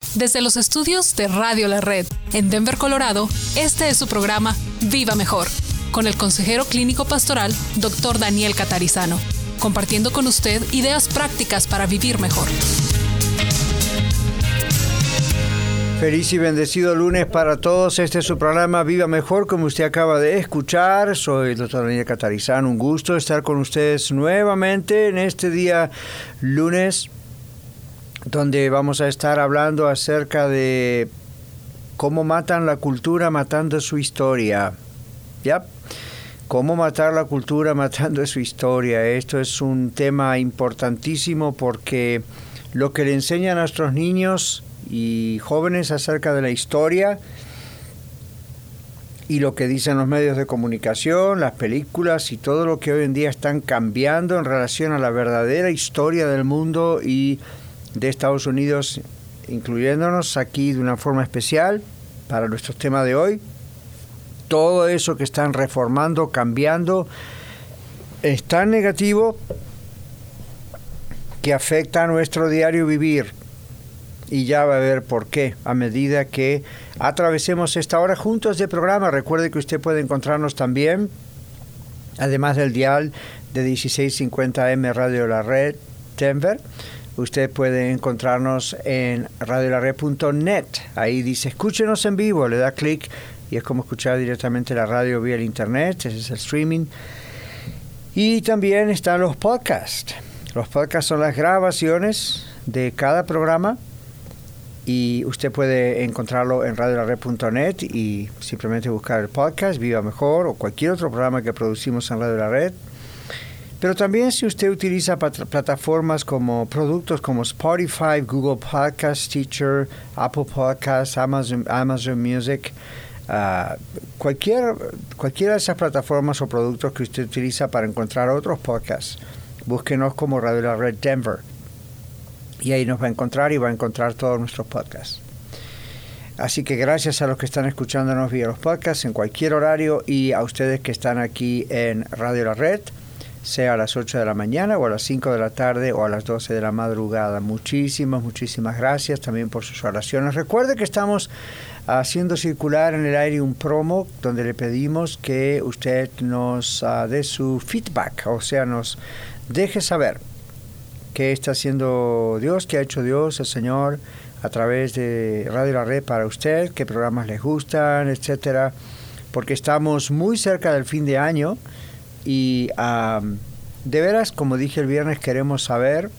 Desde los estudios de Radio La Red en Denver, Colorado, este es su programa Viva Mejor, con el consejero clínico pastoral Dr. Daniel Catarizano, compartiendo con usted ideas prácticas para vivir mejor. Feliz y bendecido lunes para todos. Este es su programa Viva Mejor, como usted acaba de escuchar. Soy el Dr. Daniel Catarizano. Un gusto estar con ustedes nuevamente en este día lunes, donde vamos a estar hablando acerca de cómo matan la cultura matando su historia. ¿Ya? Cómo matar la cultura matando su historia. Esto es un tema importantísimo porque lo que le enseñan a nuestros niños y jóvenes acerca de la historia y lo que dicen los medios de comunicación, las películas y todo lo que hoy en día están cambiando en relación a la verdadera historia del mundo y de Estados Unidos, incluyéndonos aquí de una forma especial para nuestro tema de hoy. Todo eso que están reformando, cambiando, es tan negativo que afecta a nuestro diario vivir. Y ya va a ver por qué a medida que atravesemos esta hora juntos de programa. Recuerde que usted puede encontrarnos también, además del dial de 1650M Radio La Red Denver. Usted puede encontrarnos en radiolared.net. Ahí dice escúchenos en vivo, le da clic y es como escuchar directamente la radio vía el internet. Ese es el streaming. Y también están los podcasts. Los podcasts son las grabaciones de cada programa. Y usted puede encontrarlo en radiolared.net y simplemente buscar el podcast Viva Mejor o cualquier otro programa que producimos en Radio La Red. Pero también si usted utiliza plataformas como productos como Spotify, Google Podcasts, Stitcher, Apple Podcasts, Amazon Music, cualquiera de esas plataformas o productos que usted utiliza para encontrar otros podcasts, búsquenos como Radio La Red Denver. Y ahí nos va a encontrar y va a encontrar todos nuestros podcasts. Así que gracias a los que están escuchándonos vía los podcasts en cualquier horario y a ustedes que están aquí en Radio La Red, sea a las 8 de la mañana o a las 5 de la tarde o a las 12 de la madrugada. Muchísimas gracias también por sus oraciones. Recuerde que estamos haciendo circular en el aire un promo donde le pedimos que usted nos dé su feedback, o sea, nos deje saber qué está haciendo Dios, qué ha hecho Dios, el Señor, a través de Radio La Red para usted, qué programas les gustan, etcétera, porque estamos muy cerca del fin de año y de veras, como dije el viernes, queremos saber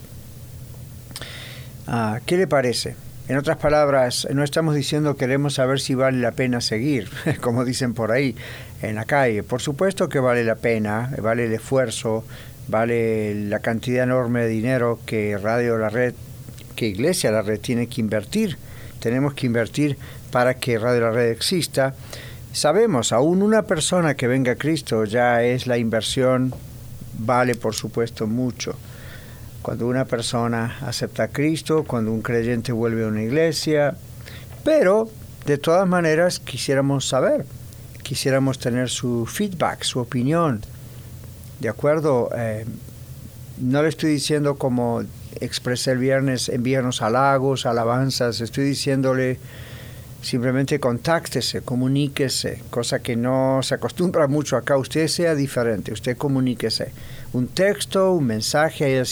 qué le parece. En otras palabras, no estamos diciendo queremos saber si vale la pena seguir, como dicen por ahí en la calle. Por supuesto que vale la pena, vale el esfuerzo, vale la cantidad enorme de dinero que Radio La Red, que Iglesia La Red tiene que invertir. Tenemos que invertir para que Radio La Red exista. Sabemos, aún una persona que venga a Cristo ya es la inversión, vale por supuesto mucho. Cuando una persona acepta a Cristo, cuando un creyente vuelve a una iglesia, pero de todas maneras quisiéramos saber, quisiéramos tener su feedback, su opinión. ¿De acuerdo? No le estoy diciendo como expresé el viernes, envíanos halagos, alabanzas. Estoy diciéndole simplemente contáctese, comuníquese, cosa que no se acostumbra mucho acá. Usted sea diferente, usted comuníquese. Un texto, un mensaje ahí al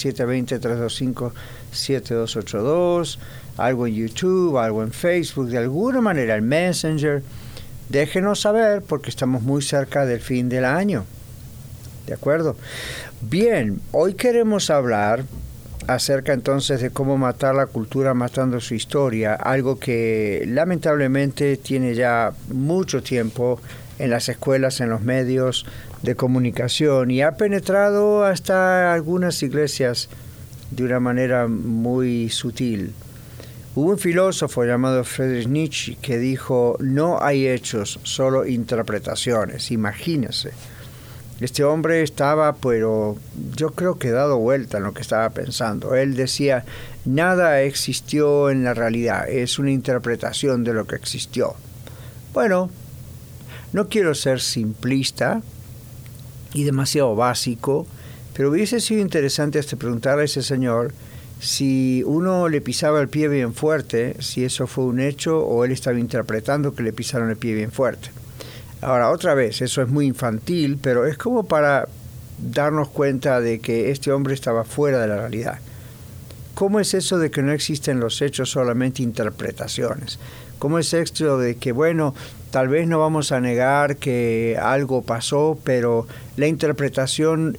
720-325-7282, algo en YouTube, algo en Facebook, de alguna manera, el Messenger. Déjenos saber porque estamos muy cerca del fin del año. ¿De acuerdo? Bien, hoy queremos hablar acerca entonces de cómo matar la cultura matando su historia, algo que lamentablemente tiene ya mucho tiempo en las escuelas, en los medios de comunicación y ha penetrado hasta algunas iglesias de una manera muy sutil. Hubo un filósofo llamado Friedrich Nietzsche que dijo: no hay hechos, solo interpretaciones. Imagínense. Este hombre estaba, pero yo creo que dado vuelta en lo que estaba pensando. Él decía, nada existió en la realidad, es una interpretación de lo que existió. Bueno, no quiero ser simplista y demasiado básico, pero hubiese sido interesante preguntarle a ese señor si uno le pisaba el pie bien fuerte, si eso fue un hecho o él estaba interpretando que le pisaron el pie bien fuerte. Ahora, otra vez, eso es muy infantil, pero es como para darnos cuenta de que este hombre estaba fuera de la realidad. ¿Cómo es eso de que no existen los hechos, solamente interpretaciones? ¿Cómo es esto de que, bueno, tal vez no vamos a negar que algo pasó, pero la interpretación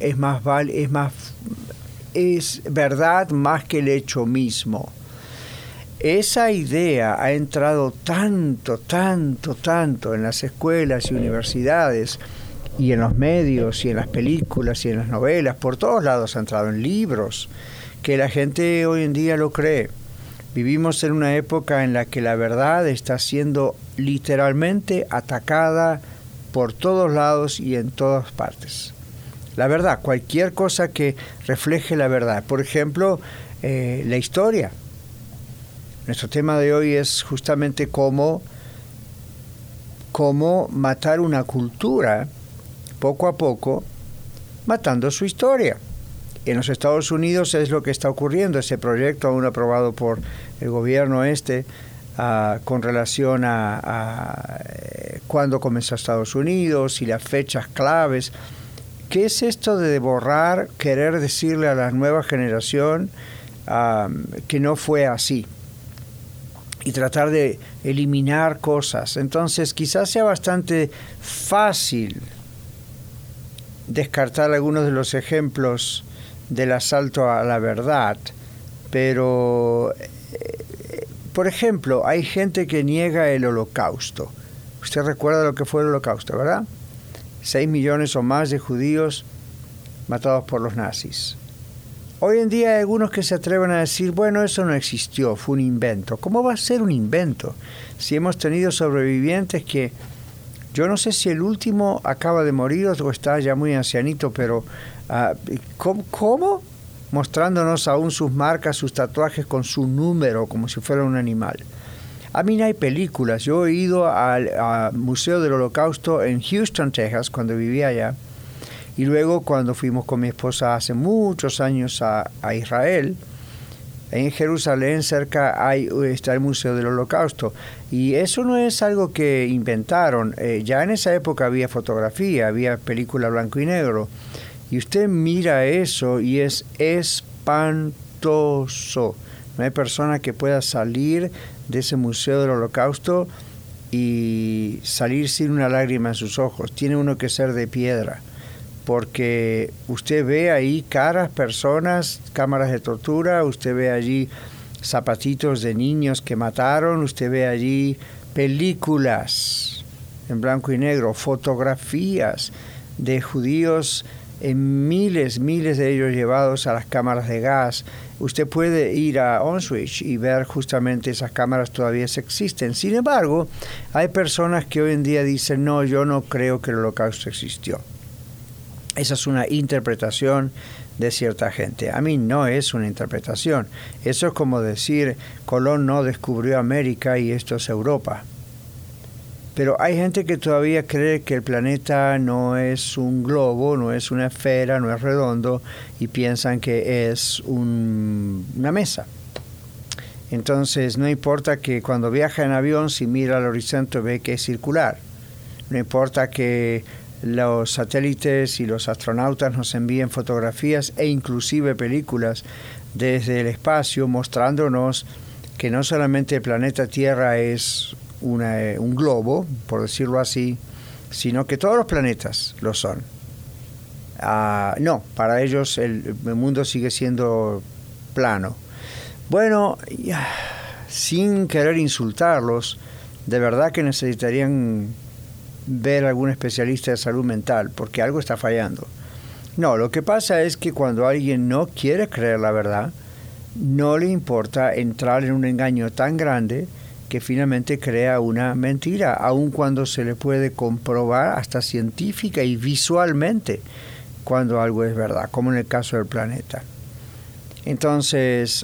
es verdad más que el hecho mismo? Esa idea ha entrado tanto en las escuelas y universidades, y en los medios, y en las películas, y en las novelas, por todos lados ha entrado, en libros, que la gente hoy en día lo cree. Vivimos en una época en la que la verdad está siendo literalmente atacada por todos lados y en todas partes. La verdad, cualquier cosa que refleje la verdad. Por ejemplo, la historia. Nuestro tema de hoy es justamente cómo matar una cultura poco a poco, matando su historia. En los Estados Unidos es lo que está ocurriendo, ese proyecto aún aprobado por el gobierno con relación a cuándo comenzó Estados Unidos y las fechas claves. ¿Qué es esto de borrar, querer decirle a la nueva generación que no fue así? Y tratar de eliminar cosas. Entonces quizás sea bastante fácil descartar algunos de los ejemplos del asalto a la verdad, pero por ejemplo, hay gente que niega el Holocausto. Usted recuerda lo que fue el Holocausto, ¿verdad? 6 millones o más de judíos matados por los nazis. Hoy en día hay algunos que se atreven a decir, bueno, eso no existió, fue un invento. ¿Cómo va a ser un invento? Si hemos tenido sobrevivientes que, yo no sé si el último acaba de morir o está ya muy ancianito, pero ¿cómo? Mostrándonos aún sus marcas, sus tatuajes con su número, como si fuera un animal. A mí no hay películas. Yo he ido al Museo del Holocausto en Houston, Texas, cuando vivía allá. Y luego cuando fuimos con mi esposa hace muchos años a Israel, en Jerusalén cerca está el Museo del Holocausto. Y eso no es algo que inventaron. Ya en esa época había fotografía, había película blanco y negro. Y usted mira eso y es espantoso. No hay persona que pueda salir de ese Museo del Holocausto y salir sin una lágrima en sus ojos. Tiene uno que ser de piedra. Porque usted ve ahí caras, personas, cámaras de tortura, usted ve allí zapatitos de niños que mataron, usted ve allí películas en blanco y negro, fotografías de judíos, miles de ellos llevados a las cámaras de gas. Usted puede ir a Auschwitz y ver justamente esas cámaras todavía existen. Sin embargo, hay personas que hoy en día dicen, no, yo no creo que el Holocausto existió. Esa es una interpretación de cierta gente. A mí no es una interpretación. Eso es como decir, Colón no descubrió América y esto es Europa. Pero hay gente que todavía cree que el planeta no es un globo, no es una esfera, no es redondo, y piensan que es una mesa. Entonces, no importa que cuando viaja en avión, si mira al horizonte ve que es circular. No importa que los satélites y los astronautas nos envíen fotografías e inclusive películas desde el espacio mostrándonos que no solamente el planeta Tierra es un globo, por decirlo así, sino que todos los planetas lo son. No, para ellos el mundo sigue siendo plano. Bueno, sin querer insultarlos, de verdad que necesitarían ver a algún especialista de salud mental, porque algo está fallando. No, lo que pasa es que cuando alguien no quiere creer la verdad, no le importa entrar en un engaño tan grande que finalmente crea una mentira, aun cuando se le puede comprobar hasta científica y visualmente cuando algo es verdad, como en el caso del planeta. Entonces,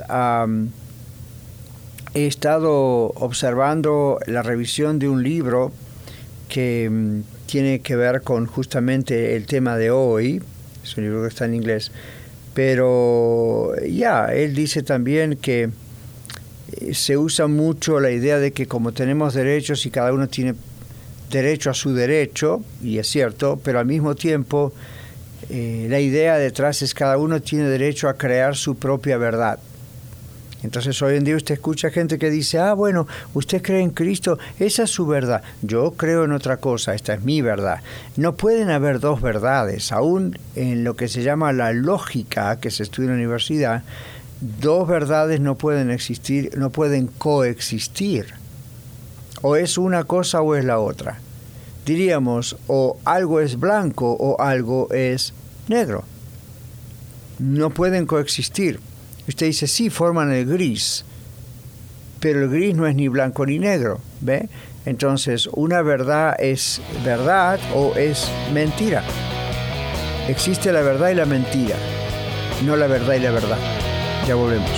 he estado observando la revisión de un libro que tiene que ver con justamente el tema de hoy. Es un libro que está en inglés, Pero él dice también que se usa mucho la idea de que como tenemos derechos y cada uno tiene derecho a su derecho, y es cierto, pero al mismo tiempo la idea detrás es cada uno tiene derecho a crear su propia verdad. Entonces hoy en día usted escucha gente que dice, bueno, usted cree en Cristo, esa es su verdad. Yo creo en otra cosa, esta es mi verdad. No pueden haber dos verdades, aún en lo que se llama la lógica que se estudia en la universidad, dos verdades no pueden existir, no pueden coexistir. O es una cosa o es la otra. Diríamos, o algo es blanco o algo es negro. No pueden coexistir. Usted dice, sí, forman el gris, pero el gris no es ni blanco ni negro, ¿ve? Entonces, una verdad es verdad o es mentira. Existe la verdad y la mentira, no la verdad y la verdad. Ya volvemos.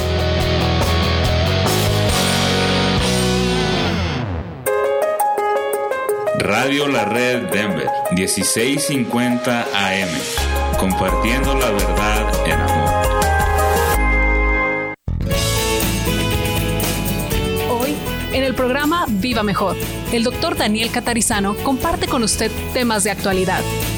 Radio La Red Denver, 1650 AM, compartiendo la verdad en amor. En el programa Viva Mejor, el Dr. Daniel Catarizano comparte con usted temas de actualidad.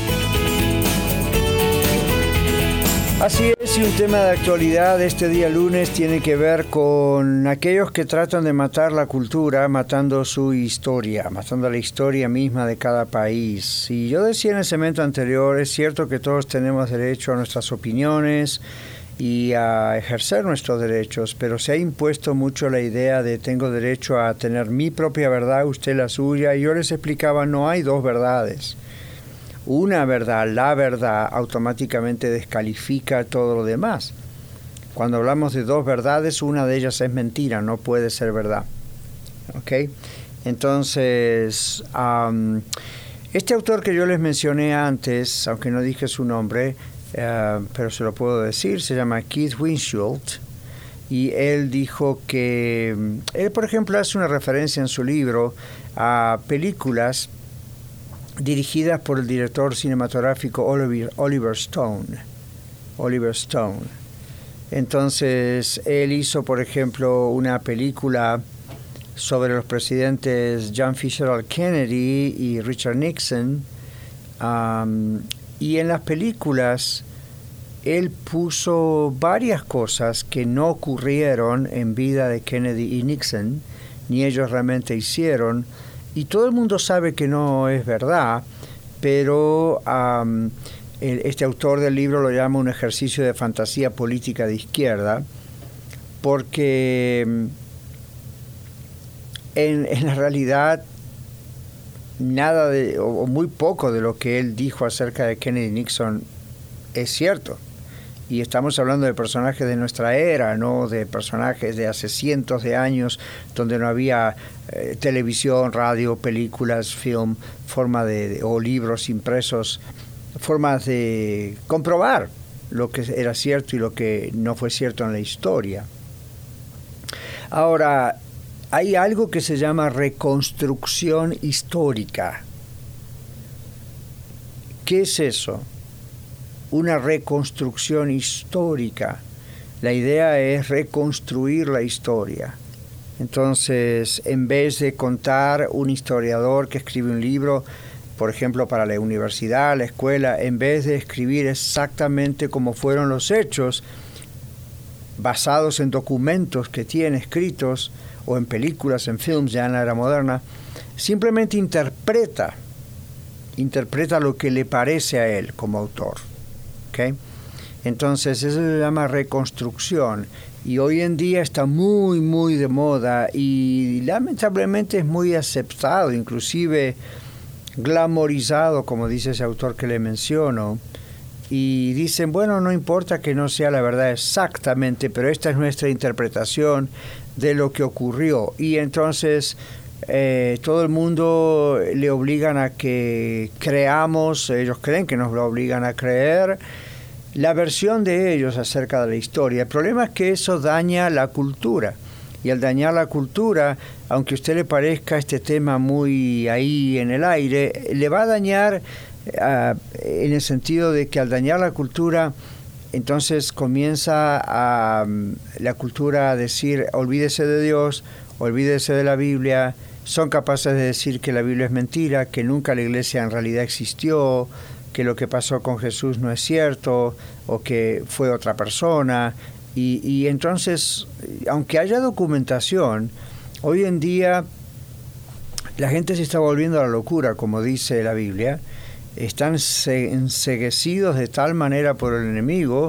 Así es, y un tema de actualidad este día lunes tiene que ver con aquellos que tratan de matar la cultura, matando su historia, matando la historia misma de cada país. Y yo decía en el segmento anterior, es cierto que todos tenemos derecho a nuestras opiniones y a ejercer nuestros derechos, pero se ha impuesto mucho la idea de tengo derecho a tener mi propia verdad, usted la suya, y yo les explicaba, no hay dos verdades. Una verdad, la verdad, automáticamente descalifica todo lo demás. Cuando hablamos de dos verdades, una de ellas es mentira, no puede ser verdad. ¿Ok? Entonces, este autor que yo les mencioné antes, aunque no dije su nombre, pero se lo puedo decir, se llama Keith Winfield, y él dijo que, él por ejemplo hace una referencia en su libro a películas dirigidas por el director cinematográfico Oliver Stone. Entonces, él hizo, por ejemplo, una película sobre los presidentes John Fitzgerald Kennedy y Richard Nixon, y en las películas él puso varias cosas que no ocurrieron en vida de Kennedy y Nixon, ni ellos realmente hicieron, y todo el mundo sabe que no es verdad, pero este autor del libro lo llama un ejercicio de fantasía política de izquierda, porque en la realidad nada o muy poco de lo que él dijo acerca de Kennedy y Nixon es cierto. Y estamos hablando de personajes de nuestra era, no de personajes de hace cientos de años, donde no había televisión, radio, películas, film, o libros impresos, formas de comprobar lo que era cierto y lo que no fue cierto en la historia. Ahora, hay algo que se llama reconstrucción histórica. ¿Qué es eso? Una reconstrucción histórica. La idea es reconstruir la historia. Entonces, en vez de contar un historiador que escribe un libro, por ejemplo, para la universidad, la escuela, en vez de escribir exactamente cómo fueron los hechos, basados en documentos que tiene escritos, o en películas, en films ya en la era moderna, simplemente interpreta lo que le parece a él como autor. ¿Okay? Entonces eso se llama reconstrucción, y hoy en día está muy, muy de moda y lamentablemente es muy aceptado, inclusive glamorizado, como dice ese autor que le menciono, y dicen, bueno, no importa que no sea la verdad exactamente, pero esta es nuestra interpretación de lo que ocurrió, y entonces todo el mundo le obligan a que creamos, ellos creen que nos lo obligan a creer, la versión de ellos acerca de la historia. El problema es que eso daña la cultura, y al dañar la cultura, aunque a usted le parezca este tema muy ahí en el aire, le va a dañar en el sentido de que al dañar la cultura entonces comienza la cultura a decir, olvídese de Dios, olvídese de la Biblia. Son capaces de decir que la Biblia es mentira, que nunca la iglesia en realidad existió, que lo que pasó con Jesús no es cierto, o que fue otra persona. Y entonces, aunque haya documentación, hoy en día la gente se está volviendo a la locura, como dice la Biblia. Están enceguecidos de tal manera por el enemigo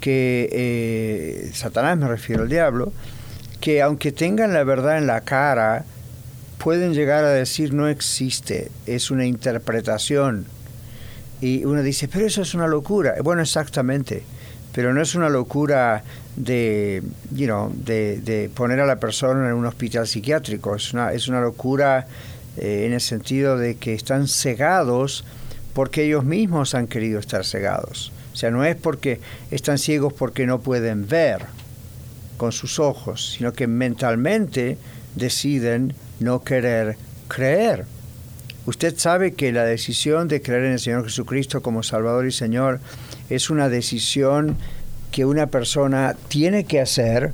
que, Satanás me refiero al diablo, que aunque tengan la verdad en la cara, pueden llegar a decir no existe, es una interpretación. Y uno dice, pero eso es una locura. Bueno, exactamente, pero no es una locura de poner a la persona en un hospital psiquiátrico. Es una locura en el sentido de que están cegados porque ellos mismos han querido estar cegados. O sea, no es porque están ciegos porque no pueden ver con sus ojos, sino que mentalmente deciden no querer creer. Usted sabe que la decisión de creer en el Señor Jesucristo como Salvador y Señor es una decisión que una persona tiene que hacer,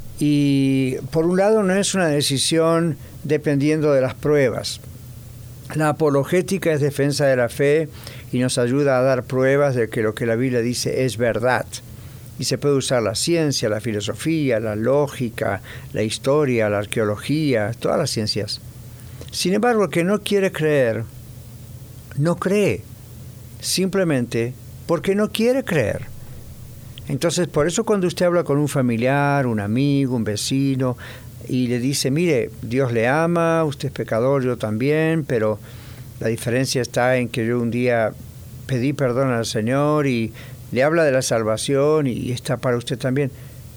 y por un lado no es una decisión dependiendo de las pruebas. La apologética es defensa de la fe y nos ayuda a dar pruebas de que lo que la Biblia dice es verdad. Y se puede usar la ciencia, la filosofía, la lógica, la historia, la arqueología, todas las ciencias. Sin embargo, el que no quiere creer, no cree, simplemente porque no quiere creer. Entonces, por eso cuando usted habla con un familiar, un amigo, un vecino, y le dice, mire, Dios le ama, usted es pecador, yo también, pero la diferencia está en que yo un día pedí perdón al Señor, y le habla de la salvación y está para usted también.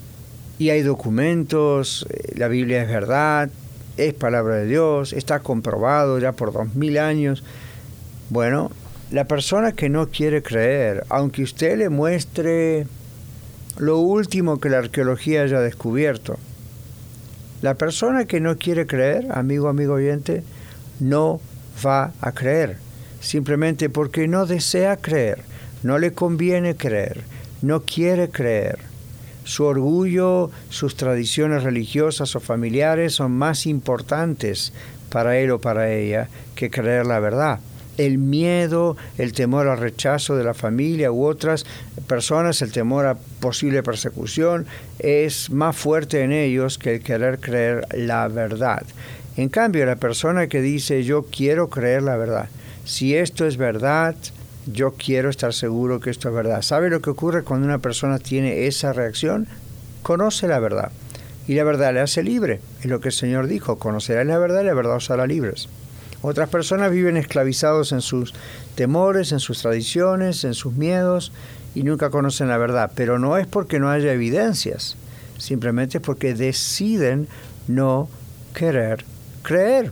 Y hay documentos, la Biblia es verdad, es palabra de Dios, está comprobado ya por 2000 años. Bueno, la persona que no quiere creer, aunque usted le muestre lo último que la arqueología haya descubierto, la persona que no quiere creer, amigo oyente, no va a creer, simplemente porque no desea creer, no le conviene creer, no quiere creer. Su orgullo, sus tradiciones religiosas o familiares son más importantes para él o para ella que creer la verdad. El miedo, el temor al rechazo de la familia u otras personas, el temor a posible persecución, es más fuerte en ellos que el querer creer la verdad. En cambio, la persona que dice, yo quiero creer la verdad, si esto es verdad, yo quiero estar seguro que esto es verdad. ¿Sabe lo que ocurre cuando una persona tiene esa reacción? Conoce la verdad, y la verdad le hace libre. Es lo que el Señor dijo, conocerás la verdad y la verdad os hará libres. Otras personas viven esclavizados en sus temores, en sus tradiciones, en sus miedos, y nunca conocen la verdad. Pero no es porque no haya evidencias, simplemente es porque deciden no querer creer.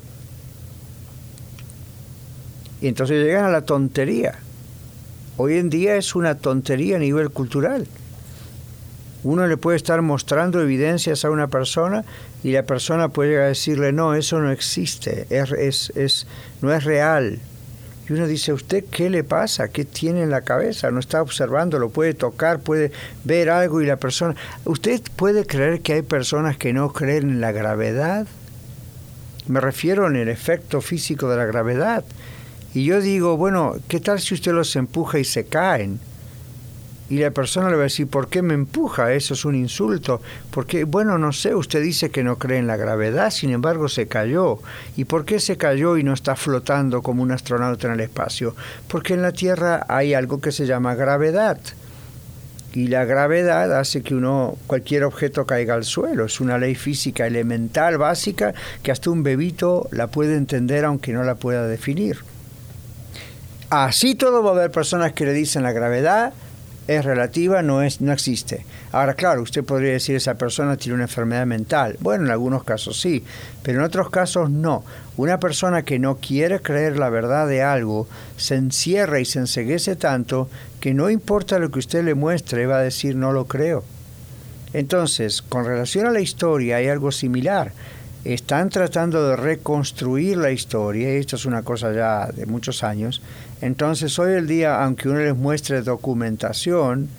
Y entonces llegan a la tontería. Hoy en día es una tontería a nivel cultural. Uno le puede estar mostrando evidencias a una persona y la persona puede llegar a decirle, no, eso no existe, no es real. Y uno dice, ¿usted qué le pasa? ¿Qué tiene en la cabeza? No está observando, lo puede tocar, puede ver algo y la persona... ¿Usted puede creer que hay personas que no creen en la gravedad? Me refiero en el efecto físico de la gravedad. Y yo digo, bueno, ¿qué tal si usted los empuja y se caen? Y la persona le va a decir, ¿por qué me empuja? Eso es un insulto. Porque, bueno, no sé, usted dice que no cree en la gravedad, sin embargo se cayó. ¿Y por qué se cayó y no está flotando como un astronauta en el espacio? Porque en la Tierra hay algo que se llama gravedad. Y la gravedad hace que cualquier objeto caiga al suelo. Es una ley física elemental, básica, que hasta un bebito la puede entender aunque no la pueda definir. Así todo va a haber personas que le dicen la gravedad es relativa, no existe. Ahora, claro, usted podría decir esa persona tiene una enfermedad mental. Bueno, en algunos casos sí, pero en otros casos no. Una persona que no quiere creer la verdad de algo se encierra y se enceguece tanto que no importa lo que usted le muestre, va a decir no lo creo. Entonces, con relación a la historia hay algo similar. Están tratando de reconstruir la historia, y esto es una cosa ya de muchos años. Entonces, hoy en día, aunque uno les muestre documentación,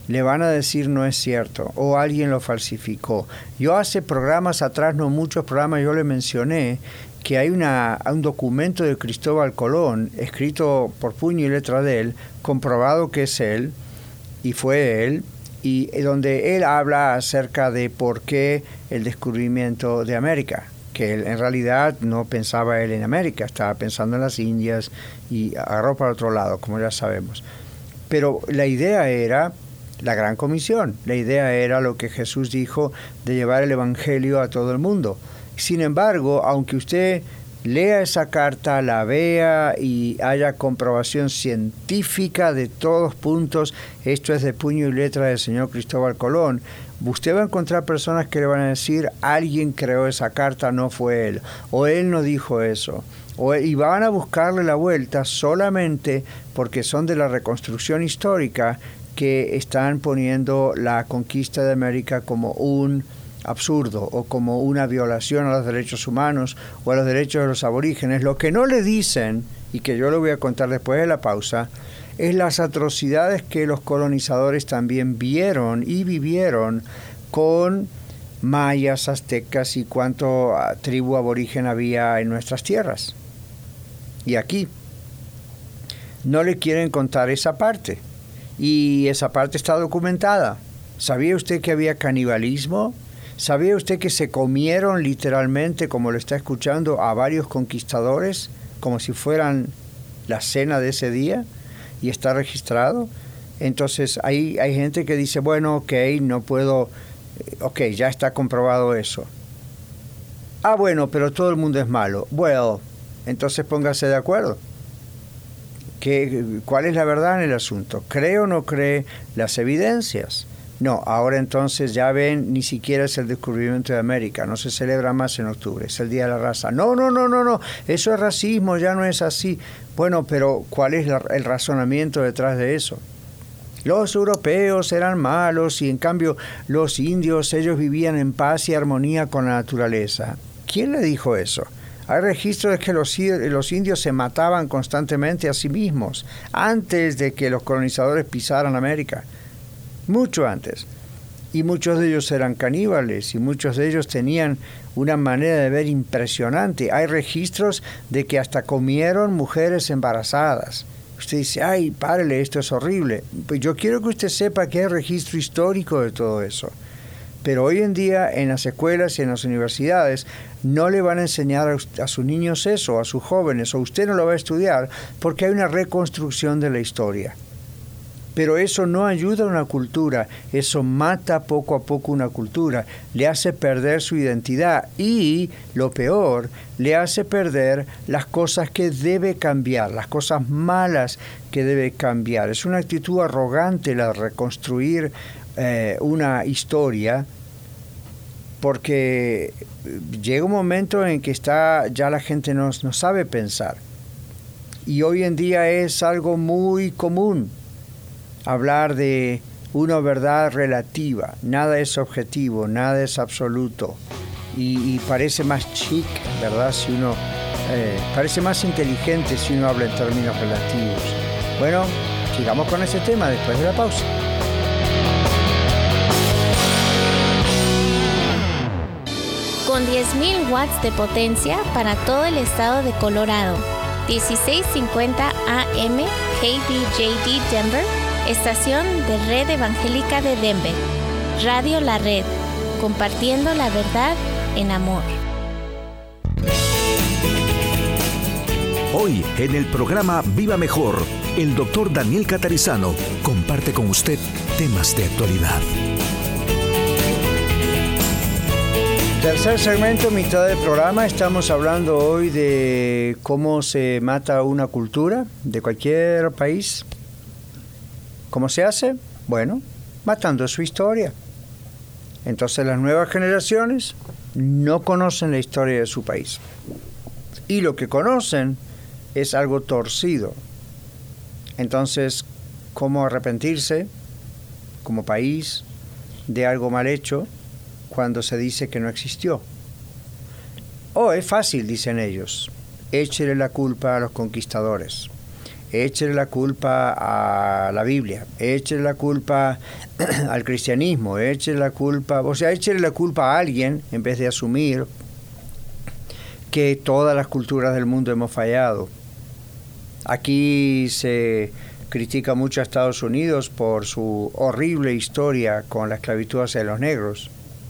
le van a decir no es cierto o alguien lo falsificó. Yo hace programas atrás, no muchos programas, yo le mencioné que hay un documento de Cristóbal Colón escrito por puño y letra de él, comprobado que es él y fue él, y donde él habla acerca de por qué el descubrimiento de América, que él, en realidad no pensaba él en América, estaba pensando en las Indias y agarró para otro lado, como ya sabemos. Pero la idea era la Gran Comisión, la idea era lo que Jesús dijo de llevar el Evangelio a todo el mundo. Sin embargo, aunque usted lea esa carta, la vea y haya comprobación científica de todos puntos, esto es de puño y letra del señor Cristóbal Colón, usted va a encontrar personas que le van a decir, alguien creó esa carta, no fue él, o él no dijo eso, y van a buscarle la vuelta solamente porque son de la reconstrucción histórica que están poniendo la conquista de América como un absurdo o como una violación a los derechos humanos o a los derechos de los aborígenes. Lo que no le dicen, y que yo le voy a contar después de la pausa, es las atrocidades que los colonizadores también vieron y vivieron con mayas, aztecas y cuánto tribu aborigen había en nuestras tierras. Y aquí no le quieren contar esa parte, y esa parte está documentada. ¿Sabía usted que había canibalismo? ¿Sabía usted que se comieron literalmente, como lo está escuchando, a varios conquistadores, como si fueran la cena de ese día? Y está registrado. Entonces hay gente que dice, bueno, ok, no puedo, ok, ya está comprobado eso. Ah, bueno, pero todo el mundo es malo. Well, entonces póngase de acuerdo. ¿Cuál es la verdad en el asunto? ¿Cree o no cree las evidencias? No, ahora entonces ya ven, ni siquiera es el descubrimiento de América, no se celebra más en octubre, es el Día de la Raza. No, eso es racismo, ya no es así. Bueno, pero ¿cuál es el razonamiento detrás de eso? Los europeos eran malos y en cambio los indios, ellos vivían en paz y armonía con la naturaleza. ¿Quién le dijo eso? Hay registros de que los indios se mataban constantemente a sí mismos antes de que los colonizadores pisaran América. Mucho antes. Y muchos de ellos eran caníbales y muchos de ellos tenían una manera de ver impresionante. Hay registros de que hasta comieron mujeres embarazadas. Usted dice, ay, párele, esto es horrible. Pues yo quiero que usted sepa que hay registro histórico de todo eso. Pero hoy en día en las escuelas y en las universidades no le van a enseñar a sus niños eso, a sus jóvenes, o usted no lo va a estudiar porque hay una reconstrucción de la historia. Pero eso no ayuda a una cultura, eso mata poco a poco una cultura, le hace perder su identidad y, lo peor, le hace perder las cosas que debe cambiar, las cosas malas que debe cambiar. Es una actitud arrogante la de reconstruir una historia, porque llega un momento en que ya la gente no sabe pensar. Y hoy en día es algo muy común hablar de una verdad relativa. Nada es objetivo, nada es absoluto. Y parece más chic, ¿verdad? Parece más inteligente si uno habla en términos relativos. Bueno, sigamos con ese tema después de la pausa. Con 10.000 watts de potencia para todo el estado de Colorado. 1650 AM KDJD Denver, estación de Red Evangélica de Denver. Radio La Red, compartiendo la verdad en amor. Hoy en el programa Viva Mejor, el Dr. Daniel Catarizano comparte con usted temas de actualidad. Tercer segmento, mitad del programa. Estamos hablando hoy de cómo se mata una cultura de cualquier país. ¿Cómo se hace? Bueno, matando su historia. Entonces las nuevas generaciones no conocen la historia de su país. Y lo que conocen es algo torcido. Entonces, ¿cómo arrepentirse como país de algo mal hecho cuando se dice que no existió? Es fácil, dicen ellos. Échele la culpa a los conquistadores. échele la culpa a la Biblia, échele la culpa al cristianismo, échele la culpa a alguien en vez de asumir que todas las culturas del mundo hemos fallado. Aquí se critica mucho a Estados Unidos por su horrible historia con la esclavitud hacia los negros.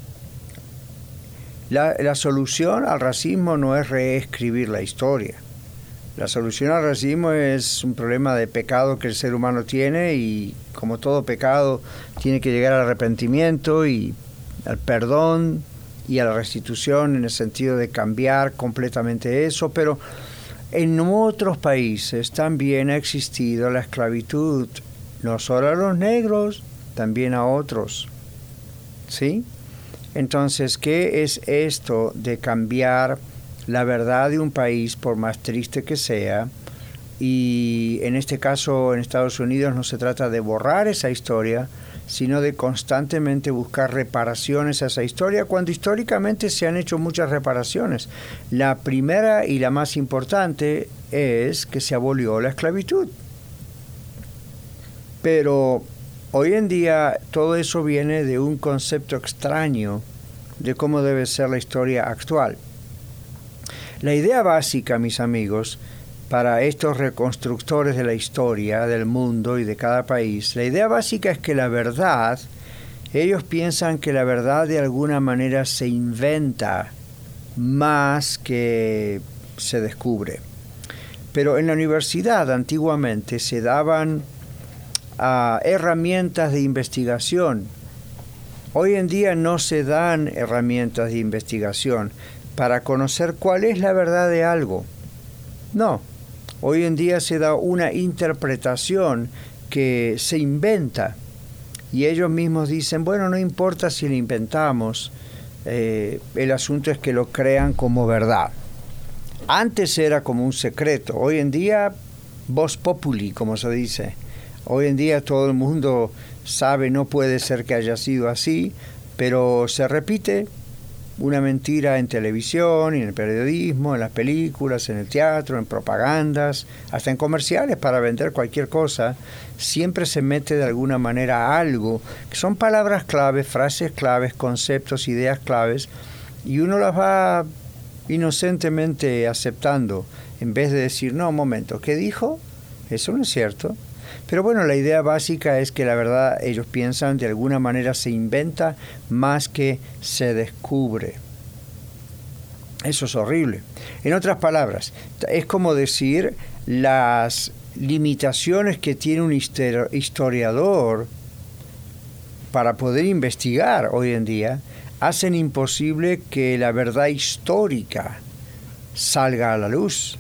La solución al racismo no es reescribir la historia. La solución al racismo es un problema de pecado que el ser humano tiene, y como todo pecado tiene que llegar al arrepentimiento y al perdón y a la restitución, en el sentido de cambiar completamente eso. Pero en otros países también ha existido la esclavitud, no solo a los negros, también a otros, ¿sí? Entonces, ¿qué es esto de cambiar la verdad de un país, por más triste que sea? Y en este caso, en Estados Unidos, no se trata de borrar esa historia, sino de constantemente buscar reparaciones a esa historia, cuando históricamente se han hecho muchas reparaciones. La primera y la más importante es que se abolió la esclavitud. Pero hoy en día todo eso viene de un concepto extraño de cómo debe ser la historia actual. La idea básica, mis amigos, para estos reconstructores de la historia, del mundo y de cada país, la idea básica es que la verdad, ellos piensan que la verdad de alguna manera se inventa más que se descubre. Pero en la universidad antiguamente se daban herramientas de investigación. Hoy en día no se dan herramientas de investigación para conocer cuál es la verdad de algo. No, hoy en día se da una interpretación que se inventa, y ellos mismos dicen, bueno, no importa si lo inventamos, el asunto es que lo crean como verdad. Antes era como un secreto, hoy en día vox populi, como se dice. Hoy en día todo el mundo sabe, no puede ser que haya sido así, pero se repite una mentira en televisión, en el periodismo, en las películas, en el teatro, en propagandas, hasta en comerciales para vender cualquier cosa. Siempre se mete de alguna manera algo, que son palabras claves, frases claves, conceptos, ideas claves, y uno las va inocentemente aceptando, en vez de decir, no, un momento, ¿qué dijo? Eso no es cierto. Pero bueno, la idea básica es que la verdad, ellos piensan, de alguna manera se inventa más que se descubre. Eso es horrible. En otras palabras, es como decir, las limitaciones que tiene un historiador para poder investigar hoy en día hacen imposible que la verdad histórica salga a la luz.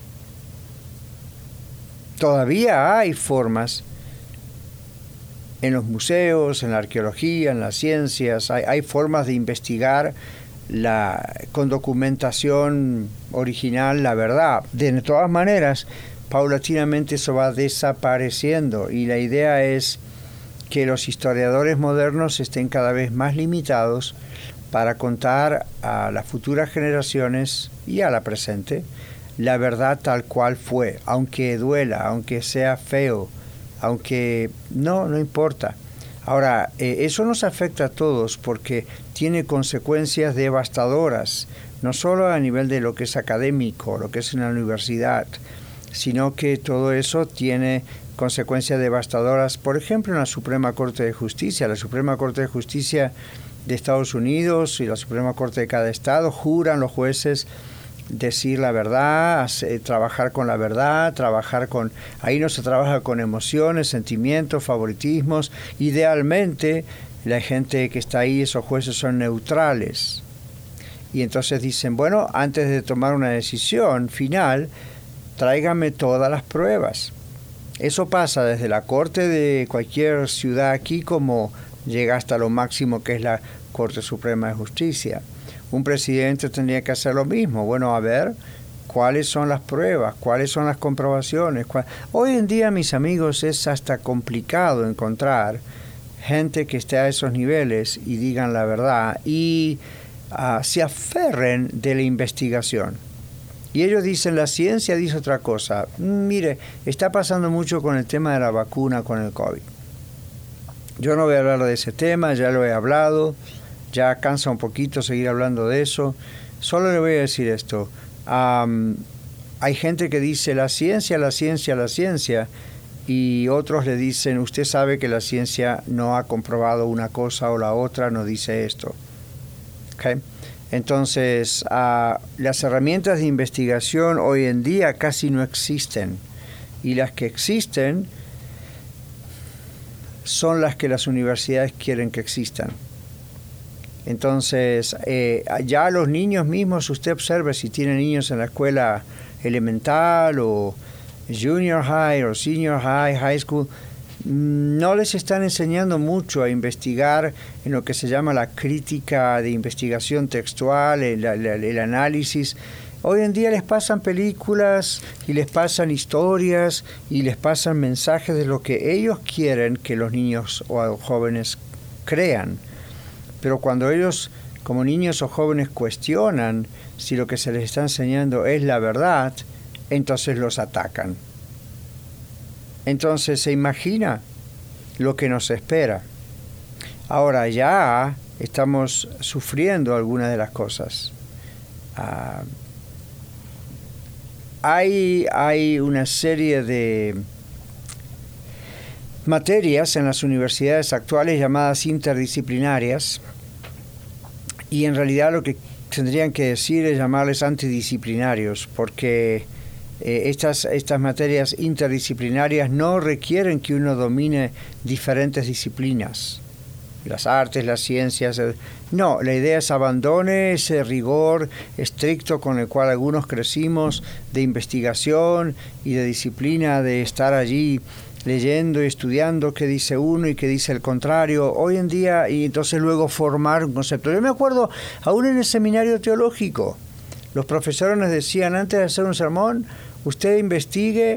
Todavía hay formas en los museos, en la arqueología, en las ciencias, hay formas de investigar con documentación original la verdad. De todas maneras, paulatinamente eso va desapareciendo, y la idea es que los historiadores modernos estén cada vez más limitados para contar a las futuras generaciones y a la presente la verdad tal cual fue, aunque duela, aunque sea feo, aunque no importa. Ahora, eso nos afecta a todos porque tiene consecuencias devastadoras, no solo a nivel de lo que es académico, lo que es en la universidad, sino que todo eso tiene consecuencias devastadoras, por ejemplo, en la Suprema Corte de Justicia. La Suprema Corte de Justicia de Estados Unidos y la Suprema Corte de cada estado juran los jueces decir la verdad, trabajar con la verdad, ahí no se trabaja con emociones, sentimientos, favoritismos. Idealmente, la gente que está ahí, esos jueces, son neutrales. Y entonces dicen, bueno, antes de tomar una decisión final, tráigame todas las pruebas. Eso pasa desde la corte de cualquier ciudad aquí, como llega hasta lo máximo que es la Corte Suprema de Justicia. Un presidente tendría que hacer lo mismo. Bueno, a ver, ¿cuáles son las pruebas? ¿Cuáles son las comprobaciones? Hoy en día, mis amigos, es hasta complicado encontrar gente que esté a esos niveles y digan la verdad y se aferren de la investigación. Y ellos dicen, la ciencia dice otra cosa. Mire, está pasando mucho con el tema de la vacuna con el COVID. Yo no voy a hablar de ese tema, ya lo he hablado, ya cansa un poquito seguir hablando de eso. Solo le voy a decir esto. Hay gente que dice la ciencia, la ciencia, la ciencia, y otros le dicen, usted sabe que la ciencia no ha comprobado una cosa o la otra, no dice esto. ¿Okay? Entonces, las herramientas de investigación hoy en día casi no existen, y las que existen son las que las universidades quieren que existan. Entonces, ya los niños mismos, usted observe si tiene niños en la escuela elemental o junior high o senior high, high school, no les están enseñando mucho a investigar en lo que se llama la crítica de investigación textual, el análisis. Hoy en día les pasan películas y les pasan historias y les pasan mensajes de lo que ellos quieren que los niños o jóvenes crean. Pero cuando ellos, como niños o jóvenes, cuestionan si lo que se les está enseñando es la verdad, entonces los atacan. Entonces se imagina lo que nos espera. Ahora ya estamos sufriendo algunas de las cosas. Hay una serie de materias en las universidades actuales llamadas interdisciplinarias, y en realidad lo que tendrían que decir es llamarles antidisciplinarios, porque estas materias interdisciplinarias no requieren que uno domine diferentes disciplinas, las artes, las ciencias. No, la idea es abandone ese rigor estricto con el cual algunos crecimos de investigación y de disciplina, de estar allí leyendo y estudiando qué dice uno y qué dice el contrario. Hoy en día, y entonces luego formar un concepto. Yo me acuerdo, aún en el seminario teológico, los profesores nos decían, antes de hacer un sermón, usted investigue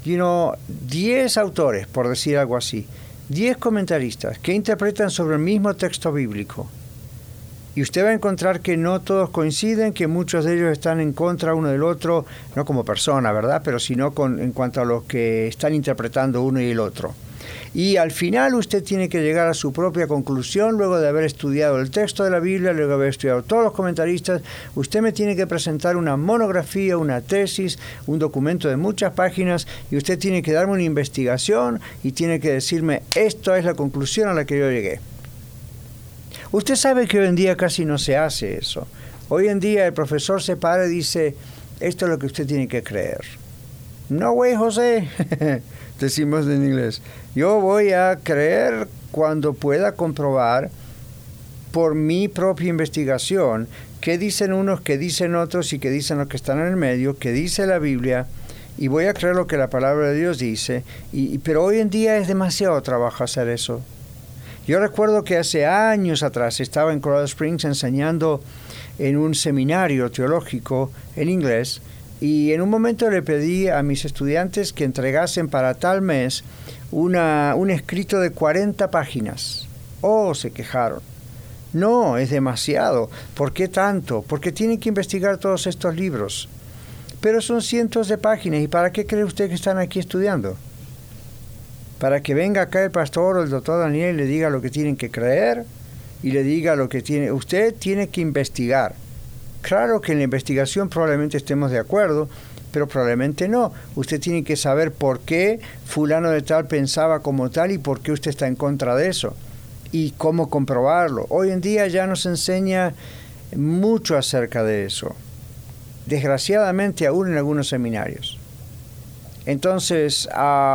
10 autores, por decir algo así, 10 comentaristas que interpretan sobre el mismo texto bíblico. Y usted va a encontrar que no todos coinciden, que muchos de ellos están en contra uno del otro, no como persona, ¿verdad?, pero sino en cuanto a lo que están interpretando uno y el otro. Y al final usted tiene que llegar a su propia conclusión luego de haber estudiado el texto de la Biblia, luego de haber estudiado todos los comentaristas. Usted me tiene que presentar una monografía, una tesis, un documento de muchas páginas, y usted tiene que darme una investigación y tiene que decirme, esta es la conclusión a la que yo llegué. Usted sabe que hoy en día casi no se hace eso. Hoy en día el profesor se para y dice, esto es lo que usted tiene que creer. No way, José, decimos en inglés. Yo voy a creer cuando pueda comprobar por mi propia investigación qué dicen unos, qué dicen otros y qué dicen los que están en el medio, qué dice la Biblia, y voy a creer lo que la palabra de Dios dice. Pero hoy en día es demasiado trabajo hacer eso. Yo recuerdo que hace años atrás estaba en Colorado Springs enseñando en un seminario teológico en inglés, y en un momento le pedí a mis estudiantes que entregasen para tal mes un escrito de 40 páginas. Oh, se quejaron. No, es demasiado. ¿Por qué tanto? Porque tienen que investigar todos estos libros. Pero son cientos de páginas. ¿Y para qué cree usted que están aquí estudiando? ¿Para que venga acá el pastor o el doctor Daniel y le diga lo que tienen que creer? Y le diga lo que tiene. Usted tiene que investigar. Claro que en la investigación probablemente estemos de acuerdo, pero probablemente no. Usted tiene que saber por qué fulano de tal pensaba como tal y por qué usted está en contra de eso. Y cómo comprobarlo. Hoy en día ya nos enseña mucho acerca de eso. Desgraciadamente aún en algunos seminarios. Entonces,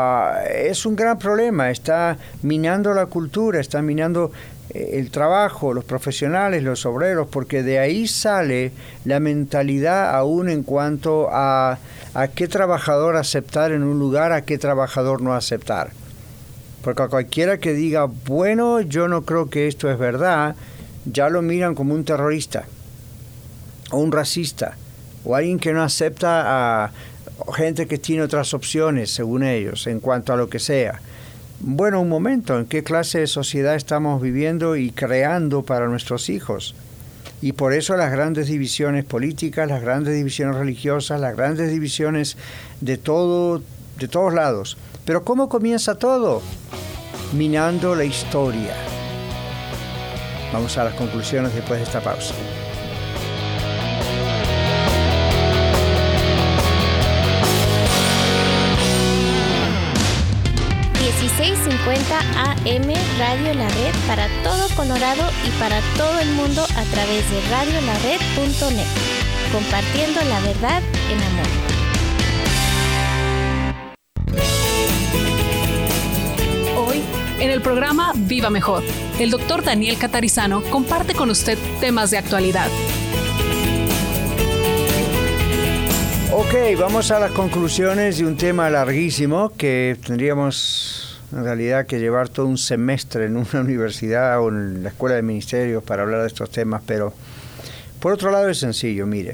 es un gran problema. Está minando la cultura, está minando el trabajo, los profesionales, los obreros, porque de ahí sale la mentalidad aún en cuanto a qué trabajador aceptar en un lugar, a qué trabajador no aceptar. Porque a cualquiera que diga, bueno, yo no creo que esto es verdad, ya lo miran como un terrorista, o un racista, o alguien que no acepta a gente que tiene otras opciones, según ellos, en cuanto a lo que sea. Bueno, un momento, ¿en qué clase de sociedad estamos viviendo y creando para nuestros hijos? Y por eso las grandes divisiones políticas, las grandes divisiones religiosas, las grandes divisiones de todos lados. Pero ¿cómo comienza todo? Minando la historia. Vamos a las conclusiones después de esta pausa. AM Radio La Red para todo Colorado y para todo el mundo a través de radiolared.net, compartiendo la verdad en amor. Hoy, en el programa Viva Mejor, el Dr. Daniel Catarizano comparte con usted temas de actualidad. Ok, vamos a las conclusiones de un tema larguísimo que tendríamos en realidad que llevar todo un semestre en una universidad o en la escuela de ministerios para hablar de estos temas, pero por otro lado es sencillo. Mire,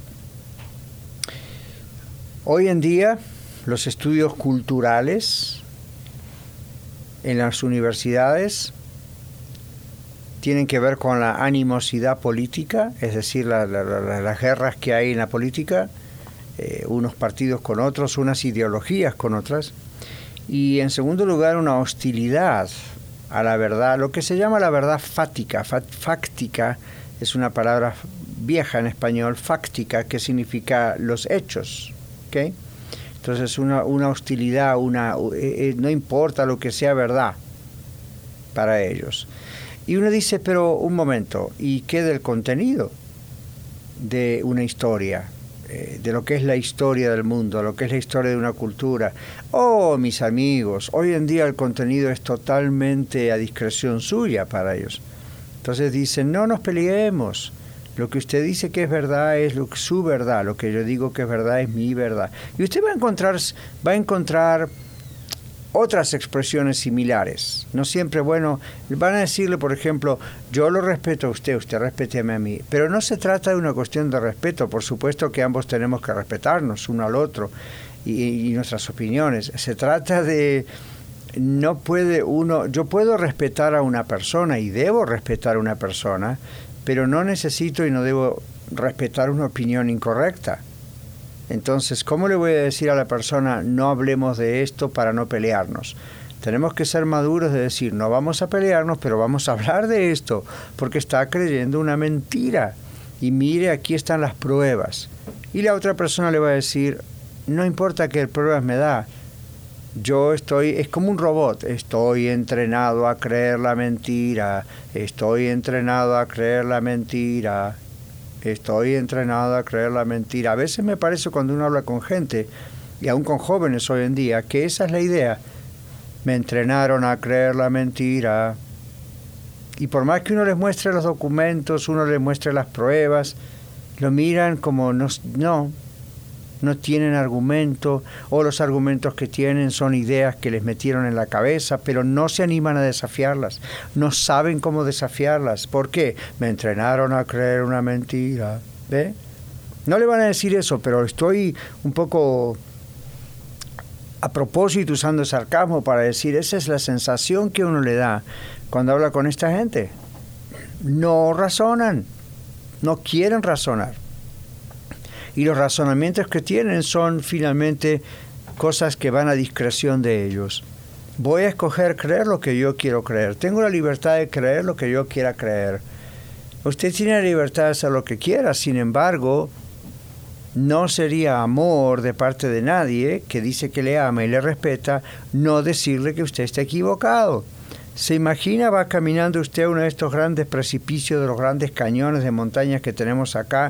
hoy en día los estudios culturales en las universidades tienen que ver con la animosidad política, es decir, las guerras que hay en la política, unos partidos con otros, unas ideologías con otras. Y en segundo lugar, una hostilidad a la verdad, lo que se llama la verdad fáctica. Fáctica es una palabra vieja en español, fáctica, que significa los hechos. ¿Okay? Entonces, una hostilidad, no importa lo que sea verdad para ellos. Y uno dice, pero un momento, ¿y qué del contenido de una historia? De lo que es la historia del mundo, lo que es la historia de una cultura. Oh, mis amigos, hoy en día el contenido es totalmente a discreción suya para ellos. Entonces dicen, no nos peleemos. Lo que usted dice que es verdad es su verdad. Lo que yo digo que es verdad es mi verdad. Y usted va a encontrar otras expresiones similares. No siempre, van a decirle, por ejemplo, yo lo respeto a usted respéteme a mí. Pero no se trata de una cuestión de respeto. Por supuesto que ambos tenemos que respetarnos uno al otro y nuestras opiniones. Se trata de, yo puedo respetar a una persona y debo respetar a una persona, pero no necesito y no debo respetar una opinión incorrecta. Entonces, ¿cómo le voy a decir a la persona no hablemos de esto para no pelearnos? Tenemos que ser maduros de decir, no vamos a pelearnos, pero vamos a hablar de esto, porque está creyendo una mentira. Y mire, aquí están las pruebas. Y la otra persona le va a decir, no importa qué pruebas me da, es como un robot, estoy entrenado a creer la mentira, estoy entrenado a creer la mentira. Estoy entrenado a creer la mentira. A veces me parece cuando uno habla con gente, y aún con jóvenes hoy en día, que esa es la idea. Me entrenaron a creer la mentira. Y por más que uno les muestre los documentos, uno les muestre las pruebas, lo miran como no tienen argumento, o los argumentos que tienen son ideas que les metieron en la cabeza, pero no se animan a desafiarlas, no saben cómo desafiarlas. ¿Por qué? Me entrenaron a creer una mentira. ¿Ve? No le van a decir eso, pero estoy un poco a propósito usando sarcasmo para decir, esa es la sensación que uno le da cuando habla con esta gente. No razonan, no quieren razonar. Y los razonamientos que tienen son finalmente cosas que van a discreción de ellos. Voy a escoger creer lo que yo quiero creer. Tengo la libertad de creer lo que yo quiera creer. Usted tiene la libertad de hacer lo que quiera, sin embargo, no sería amor de parte de nadie que dice que le ama y le respeta, no decirle que usted está equivocado. ¿Se imagina, va caminando usted a uno de estos grandes precipicios, de los grandes cañones de montañas que tenemos acá,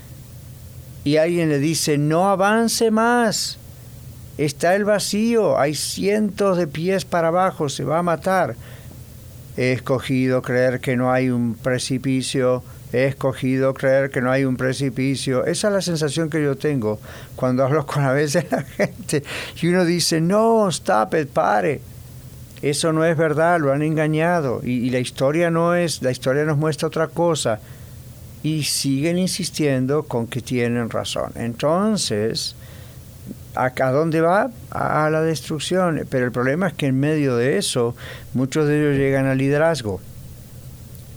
y alguien le dice, no avance más, está el vacío, hay cientos de pies para abajo, se va a matar? He escogido creer que no hay un precipicio, he escogido creer que no hay un precipicio. Esa es la sensación que yo tengo cuando hablo con a veces la gente, y uno dice, no, stop it, pare. Eso no es verdad, lo han engañado, y la historia nos muestra otra cosa. Y siguen insistiendo con que tienen razón. Entonces, ¿a dónde va? A la destrucción. Pero el problema es que en medio de eso, muchos de ellos llegan al liderazgo.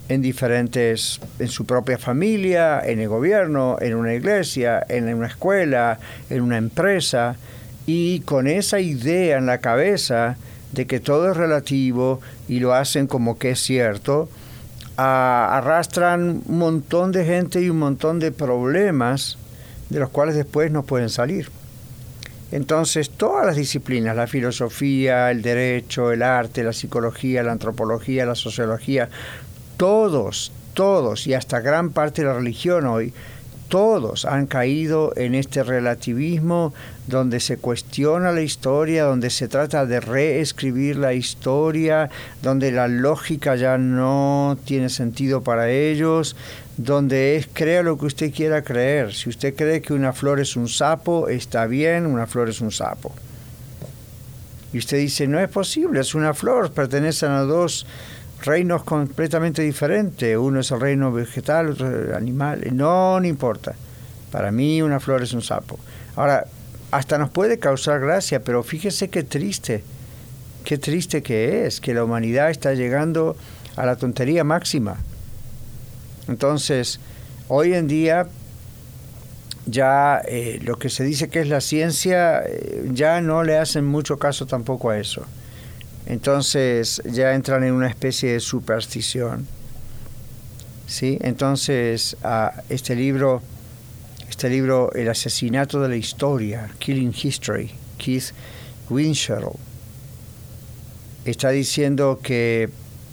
en su propia familia, en el gobierno, en una iglesia, en una escuela, en una empresa, y con esa idea en la cabeza de que todo es relativo y lo hacen como que es cierto, arrastran un montón de gente y un montón de problemas de los cuales después no pueden salir. Entonces, todas las disciplinas, la filosofía, el derecho, el arte, la psicología, la antropología, la sociología, todos, y hasta gran parte de la religión hoy, todos han caído en este relativismo donde se cuestiona la historia, donde se trata de reescribir la historia, donde la lógica ya no tiene sentido para ellos, donde es crea lo que usted quiera creer. Si usted cree que una flor es un sapo, está bien, una flor es un sapo. Y usted dice, no es posible, es una flor, pertenecen a dos reinos completamente diferentes. Uno es el reino vegetal, otro el animal. No importa. Para mí una flor es un sapo. Ahora, hasta nos puede causar gracia, pero fíjese qué triste que es, que la humanidad está llegando a la tontería máxima. Entonces, hoy en día ya lo que se dice que es la ciencia, ya no le hacen mucho caso tampoco a eso. Entonces ya entran en una especie de superstición, ¿sí? Entonces este libro, El asesinato de la historia, Killing History, Keith Winshello, está diciendo que,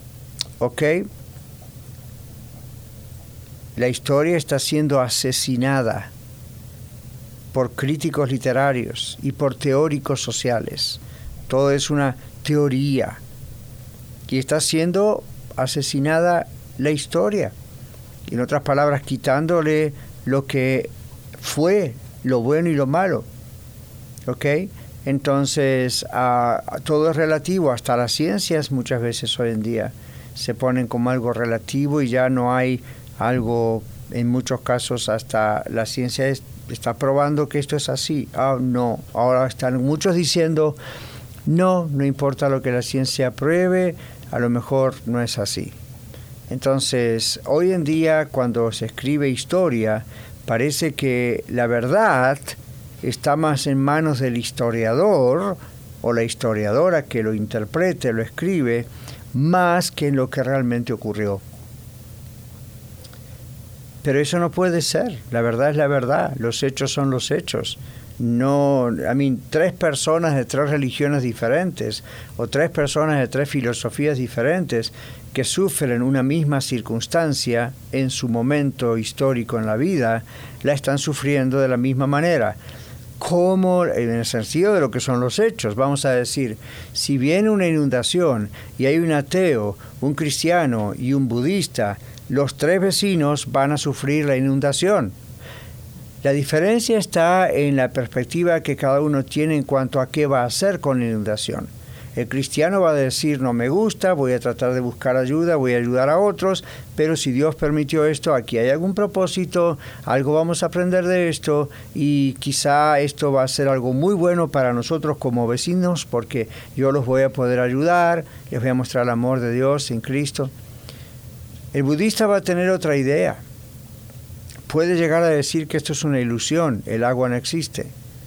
la historia está siendo asesinada por críticos literarios y por teóricos sociales. Todo es una teoría. Y está siendo asesinada la historia. En otras palabras, quitándole lo que fue, lo bueno y lo malo. ¿Ok? Entonces, todo es relativo. Hasta las ciencias muchas veces hoy en día se ponen como algo relativo y ya no hay algo, en muchos casos hasta la ciencia está probando que esto es así. No, ahora están muchos diciendo, no importa lo que la ciencia pruebe, a lo mejor no es así. Entonces, hoy en día cuando se escribe historia, parece que la verdad está más en manos del historiador o la historiadora que lo interprete, lo escribe, más que en lo que realmente ocurrió. Pero eso no puede ser. La verdad es la verdad. Los hechos son los hechos. No, tres personas de tres religiones diferentes o tres personas de tres filosofías diferentes que sufren una misma circunstancia en su momento histórico en la vida, la están sufriendo de la misma manera. Como en el sentido de lo que son los hechos, vamos a decir, si viene una inundación y hay un ateo, un cristiano y un budista, los tres vecinos van a sufrir la inundación. La diferencia está en la perspectiva que cada uno tiene en cuanto a qué va a hacer con la inundación. El cristiano va a decir, no me gusta, voy a tratar de buscar ayuda, voy a ayudar a otros, pero si Dios permitió esto, aquí hay algún propósito, algo vamos a aprender de esto y quizá esto va a ser algo muy bueno para nosotros como vecinos porque yo los voy a poder ayudar, les voy a mostrar el amor de Dios en Cristo. El budista va a tener otra idea. Puede llegar a decir que esto es una ilusión, el agua no existe.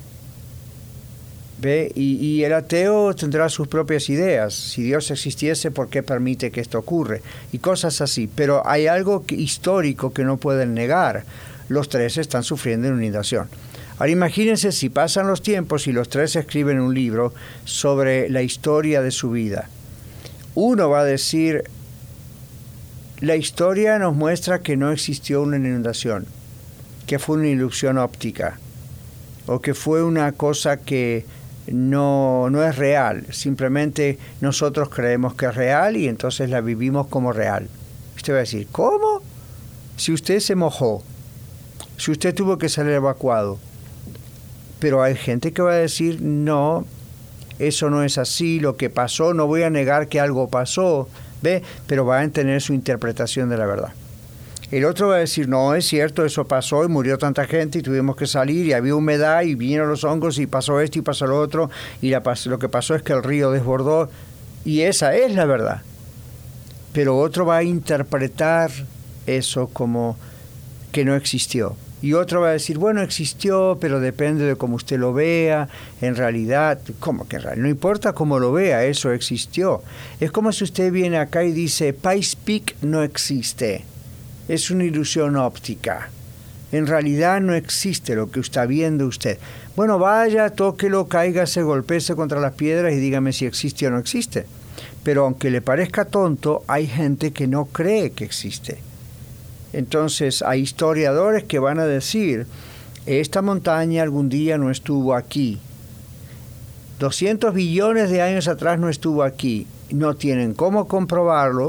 ¿Ve? Y el ateo tendrá sus propias ideas. Si Dios existiese, ¿por qué permite que esto ocurra? Y cosas así. Pero hay algo histórico que no pueden negar. Los tres están sufriendo inundación. Ahora imagínense si pasan los tiempos y los tres escriben un libro sobre la historia de su vida. Uno va a decir, la historia nos muestra que no existió una inundación, que fue una ilusión óptica, o que fue una cosa que no es real, simplemente nosotros creemos que es real y entonces la vivimos como real. Usted va a decir, ¿cómo? Si usted se mojó, si usted tuvo que salir evacuado. Pero hay gente que va a decir, no, eso no es así, lo que pasó, no voy a negar que algo pasó, ¿ve? Pero va a tener su interpretación de la verdad. El otro va a decir, no, es cierto, eso pasó y murió tanta gente y tuvimos que salir y había humedad y vinieron los hongos y pasó esto y pasó lo otro y lo que pasó es que el río desbordó y esa es la verdad. pero otro va a interpretar eso como que no existió. Y otro va a decir, bueno, existió, pero depende de cómo usted lo vea. En realidad, ¿cómo que en realidad? No importa cómo lo vea, eso existió. Es como si usted viene acá y dice, Pikes Peak no existe. Es una ilusión óptica. En realidad no existe lo que está viendo usted. Bueno, vaya, tóquelo, cáigase, golpéese contra las piedras y dígame si existe o no existe. Pero aunque le parezca tonto, hay gente que no cree que existe. Entonces hay historiadores que van a decir, esta montaña algún día no estuvo aquí. 200 billones de años atrás no estuvo aquí. No tienen cómo comprobarlo,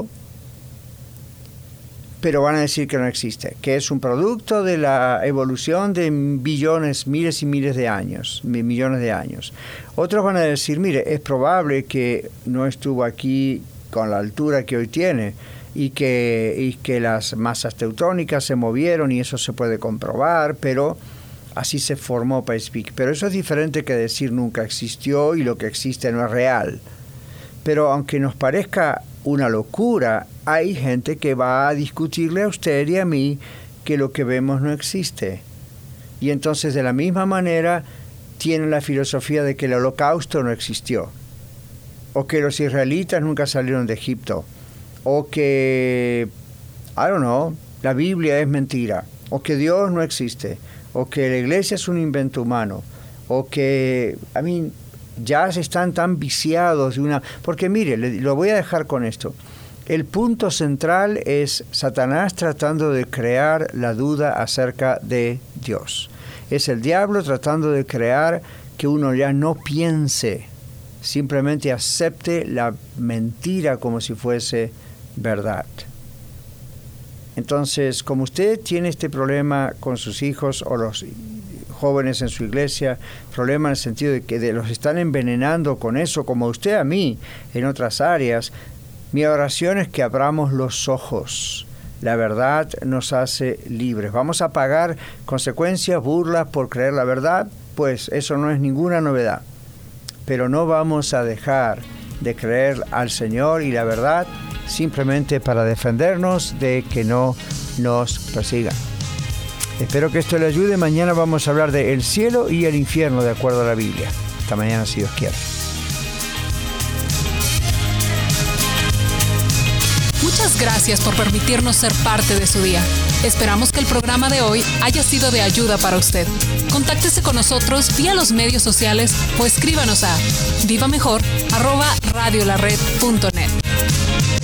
pero van a decir que no existe, que es un producto de la evolución de billones, miles y miles de años, millones de años. Otros van a decir, mire, es probable que no estuvo aquí con la altura que hoy tiene, y que las masas teutónicas se movieron y eso se puede comprobar, pero así se formó Pikes Peak. Pero eso es diferente que decir nunca existió y lo que existe no es real. Pero aunque nos parezca una locura, hay gente que va a discutirle a usted y a mí que lo que vemos no existe. Y entonces de la misma manera tienen la filosofía de que el Holocausto no existió, o que los israelitas nunca salieron de Egipto, o que, la Biblia es mentira, o que Dios no existe, o que la iglesia es un invento humano, o que, ya se están tan viciados de una... Porque mire, lo voy a dejar con esto. El punto central es Satanás tratando de crear la duda acerca de Dios. Es el diablo tratando de crear que uno ya no piense, simplemente acepte la mentira como si fuese verdad. Entonces, como usted tiene este problema con sus hijos o los jóvenes en su iglesia, problema en el sentido de que los están envenenando con eso, como usted a mí en otras áreas, mi oración es que abramos los ojos. La verdad nos hace libres. ¿Vamos a pagar consecuencias, burlas por creer la verdad? Pues eso no es ninguna novedad. Pero no vamos a dejar de creer al Señor y la verdad simplemente para defendernos de que no nos persigan. Espero que esto le ayude. Mañana vamos a hablar de el cielo y el infierno de acuerdo a la Biblia. Hasta mañana si Dios quiere. Muchas gracias por permitirnos ser parte de su día. Esperamos que el programa de hoy haya sido de ayuda para usted. Contáctese con nosotros vía los medios sociales o escríbanos a vivamejor@radiolared.net.